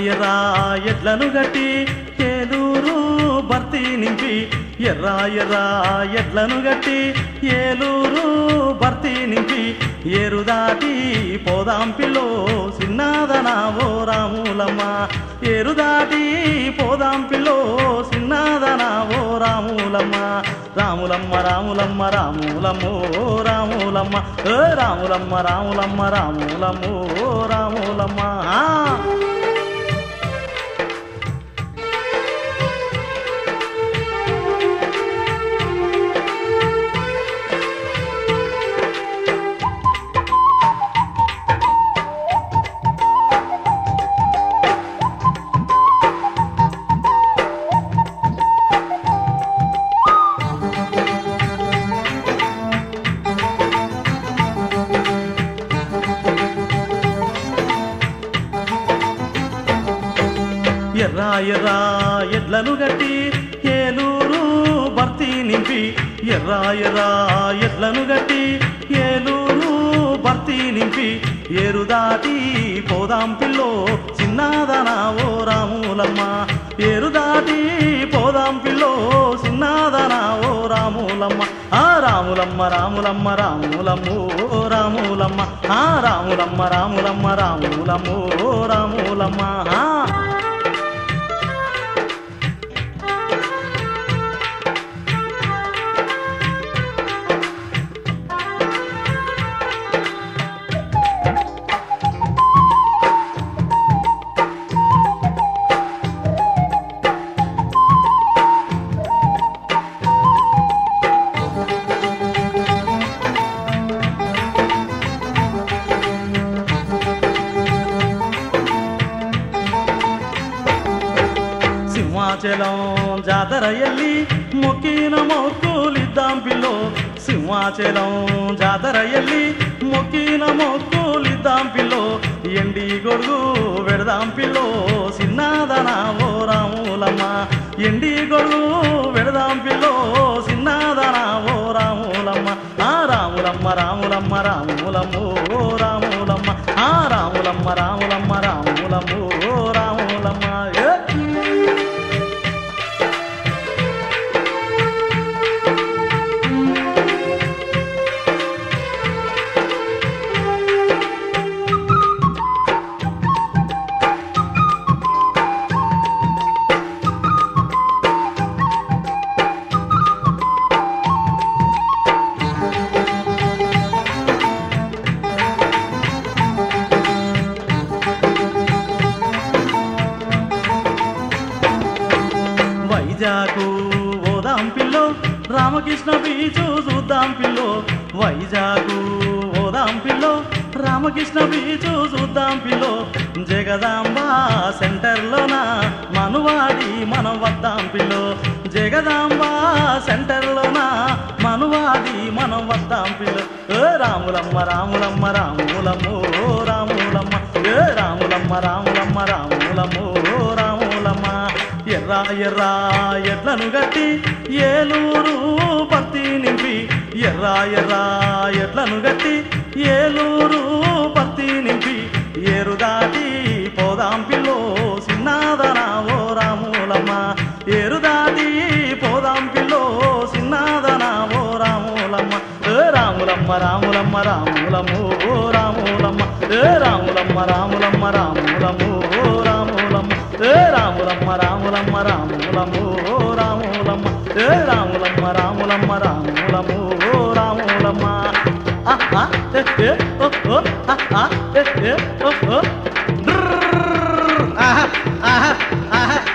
ఎర్రా ఎడ్లను గట్టి ఏలూరు భర్తీ నింపి ఎర్రా ఎడ్లను గట్టి ఏలూరు భర్తీ నింపి ఏరు దాటి పోదాం పిల్లో సిన్నాదనావో రాములమ్మ ఏరు దాటి పోదాం పిల్లో సిన్నాదనావో రాములమ్మ రాములమ్మ రాములమ్మ రాములమ్మో రాములమ్మ రాములమ్మ రాములమ్మ రాములమ్మో రాములమ్మ ఎర్రా ఎడ్లను గట్టి ఏలూరు భర్తీ నింపి ఎర్రా ఎడ్లను గట్టి ఏలూరు భర్తీ నింపి ఏరు దాటి పోదాం పిల్లో చిన్నాదనావో రాములమ్మ ఏరు దాటి పోదాం పిల్లో చిన్నాదనావో రాములమ్మ రాములమ్మ రాములమ్మ రాములమ్మో రాములమ్మ రాములమ్మ రాములమ్మ రాములమ్మో రాములమ్మ సింహాచలం జాతర ఎల్లి మొక్కిన మొక్కులిద్దాం పిల్లో సింహాచలం జాతర ఎల్లి మొక్కిన మొక్కులిద్దాం పిల్లో ఎండి గొడుగు వెడదాం పిల్లో సిన్నాదనావో రాములమ్మ ఎండి గొడుగు వెడదాం పిల్లో సిన్నాదనావో రాములమ్మ రాములమ్మ రాములమ్మ రాములమ్మో రాములమ్మ రాములమ్మ రాములమ్మ రాములమ్మో రాములమ్మ వైజాగు ఓదాం పిల్లో రామకృష్ణ బీచు చూద్దాం పిల్లో వైజాగు ఓదాం పిల్లో రామకృష్ణ బీచు చూద్దాం పిల్లో జగదాంబ సెంటర్లోన మనువాడి మనం వద్దాం పిల్లో జగదాంబ సెంటర్లోన మనువాడి మనం వద్దాం పిల్లో రాములమ్మ రాములమ్మ రాములమ్మో రాములమ్మ రాములమ్మ రాములమ్మ రాములమ్మో రాములమ్మ ఎర్రా ఎడ్లను గట్టి ఏలూరు భర్తీ నింపి ఎర్రా ఎడ్లను గట్టి ఏలూరు భర్తీ నింపి ఏరు దాటి పోదాం పిల్లో సిన్నాదనావో రాములమ్మ ఏరు దాటి పోదాం పిల్లో సిన్నాదనావో రాములమ్మ రాములమ్మ రాములమ్మ రాములమ్మో రాములమ్మ రాములమ్మ రాములమ్మ రాములమ్మో రాములమ్మ రాములమ్మ రాములమ్మ రాములమ్మో రాములమ్మ రాములమ్మ రాములమ్మ రాములమ్మో రాములమ్మ ఆహా